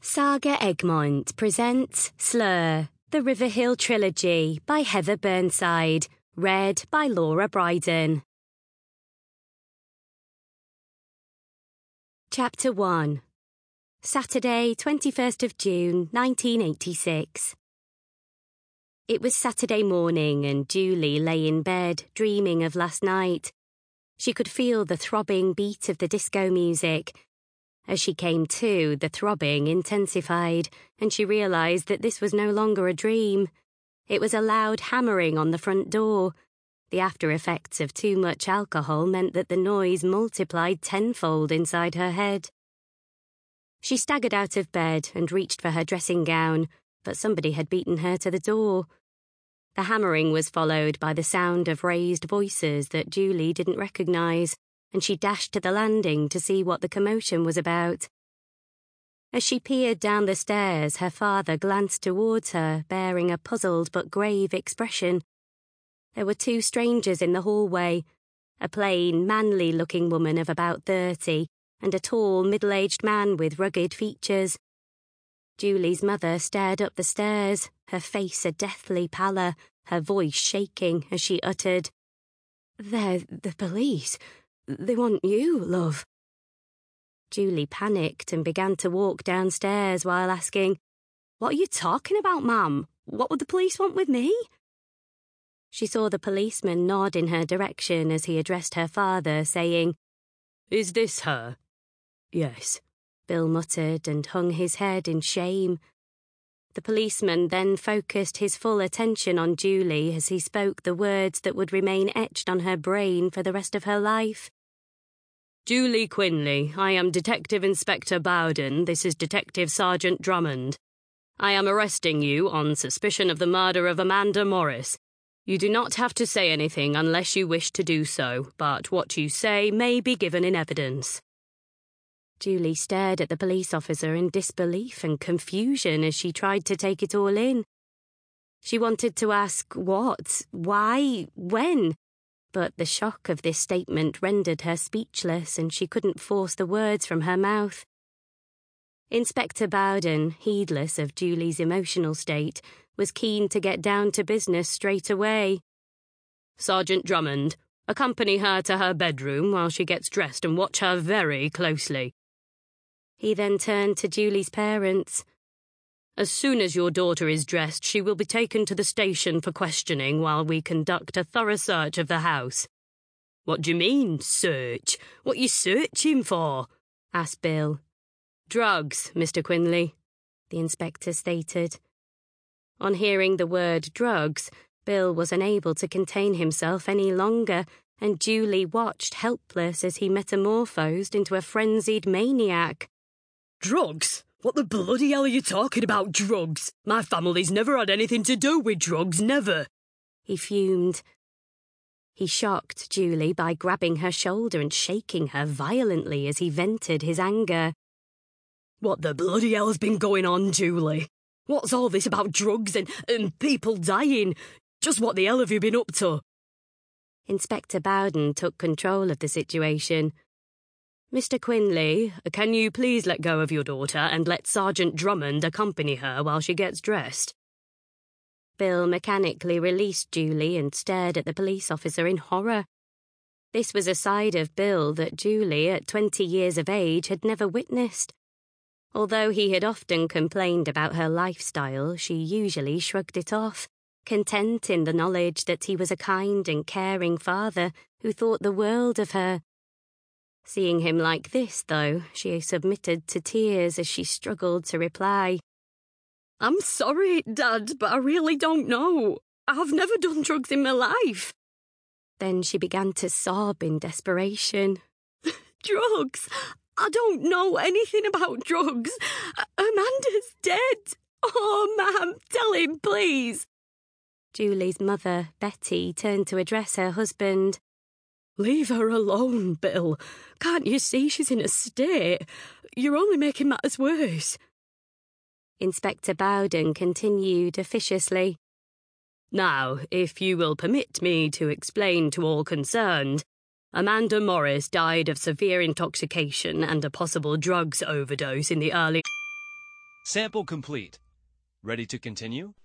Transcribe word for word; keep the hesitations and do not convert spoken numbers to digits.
Saga Egmont presents Slur, the River Hill Trilogy by Heather Burnside, read by Laura Bryden. Chapter one. Saturday, twenty-first of June, nineteen eighty-six. It was Saturday morning and Julie lay in bed, dreaming of last night. She could feel the throbbing beat of the disco music. As she came to, the throbbing intensified, and she realised that this was no longer a dream. It was a loud hammering on the front door. The after-effects of too much alcohol meant that the noise multiplied tenfold inside her head. She staggered out of bed and reached for her dressing gown, but somebody had beaten her to the door. The hammering was followed by the sound of raised voices that Julie didn't recognise, and she dashed to the landing to see what the commotion was about. As she peered down the stairs, her father glanced towards her, bearing a puzzled but grave expression. There were two strangers in the hallway, a plain, manly-looking woman of about thirty, and a tall, middle-aged man with rugged features. Julie's mother stared up the stairs, her face a deathly pallor, her voice shaking as she uttered, "They're the police. They want you, love." Julie panicked and began to walk downstairs while asking, "What are you talking about, ma'am? What would the police want with me?" She saw the policeman nod in her direction as he addressed her father, saying, "Is this her?" "Yes," Bill muttered and hung his head in shame. The policeman then focused his full attention on Julie as he spoke the words that would remain etched on her brain for the rest of her life. "Julie Quinley, I am Detective Inspector Bowden. This is Detective Sergeant Drummond. I am arresting you on suspicion of the murder of Amanda Morris. You do not have to say anything unless you wish to do so, but what you say may be given in evidence." Julie stared at the police officer in disbelief and confusion as she tried to take it all in. She wanted to ask what, why, when, but the shock of this statement rendered her speechless and she couldn't force the words from her mouth. Inspector Bowden, heedless of Julie's emotional state, was keen to get down to business straight away. "Sergeant Drummond, accompany her to her bedroom while she gets dressed and watch her very closely." He then turned to Julie's parents. "As soon as your daughter is dressed, she will be taken to the station for questioning while we conduct a thorough search of the house." "What do you mean, search? What are you searching for?" asked Bill. "Drugs, Mister Quinley," the inspector stated. On hearing the word drugs, Bill was unable to contain himself any longer, and Julie watched helpless as he metamorphosed into a frenzied maniac. "Drugs? What the bloody hell are you talking about, drugs? My family's never had anything to do with drugs, never," he fumed. He shocked Julie by grabbing her shoulder and shaking her violently as he vented his anger. "What the bloody hell's been going on, Julie? What's all this about drugs and, and people dying? Just what the hell have you been up to?" Inspector Bowden took control of the situation. "Mister Quinley, can you please let go of your daughter and let Sergeant Drummond accompany her while she gets dressed?" Bill mechanically released Julie and stared at the police officer in horror. This was a side of Bill that Julie, at twenty years of age, had never witnessed. Although he had often complained about her lifestyle, she usually shrugged it off, content in the knowledge that he was a kind and caring father who thought the world of her. Seeing him like this, though, she submitted to tears as she struggled to reply. "I'm sorry, Dad, but I really don't know. I've never done drugs in my life." Then she began to sob in desperation. "Drugs? I don't know anything about drugs. Amanda's dead. Oh, Ma'am, tell him, please." Julie's mother, Betty, turned to address her husband. "Leave her alone, Bill. Can't you see she's in a state? You're only making matters worse." Inspector Bowden continued officiously. "Now, if you will permit me to explain to all concerned, Amanda Morris died of severe intoxication and a possible drugs overdose in the early..." Sample complete. Ready to continue?